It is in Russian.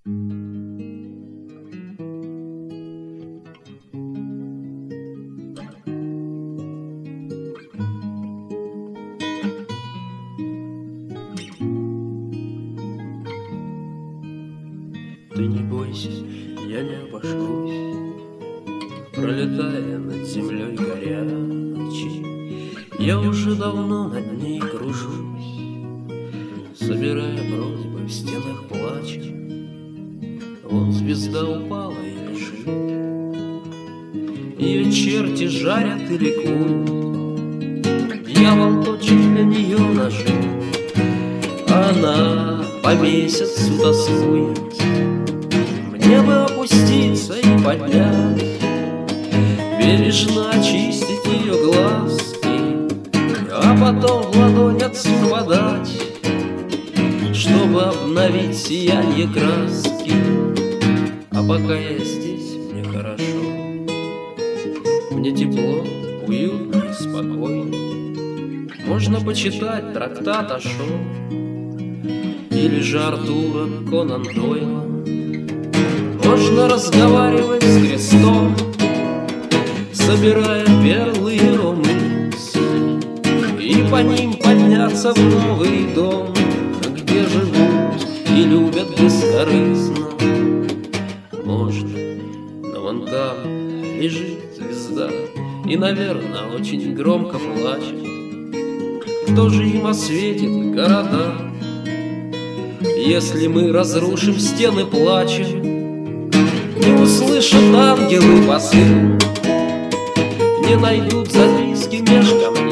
Ты не бойся, я не обожгусь, пролетая над землей горячей. Я уже давно над ней кружусь, собирая просьбы в стенах плача. Вон звезда упала и лежит, ее черти жарят и ликуют. Дьявол точит для нее ножи, она по месяцу тоскует. Мне бы опуститься и поднять, бережно очистить ее глазки, а потом в ладонь отцу подать, чтобы обновить сияние краски. А пока я здесь, мне хорошо, мне тепло, уютно и спокойно. Можно почитать трактат Ашо или же Артура Конан Дойла. Можно разговаривать с крестом, собирая перлы его мыслей, и по ним подняться в новый дом, где живут и любят бескорыстно. Можно, но вон там лежит звезда и, наверное, очень громко плачет. Кто же им осветит города, если мы разрушим стены плача? Не услышат ангелы посыл, не найдут записки меж камней.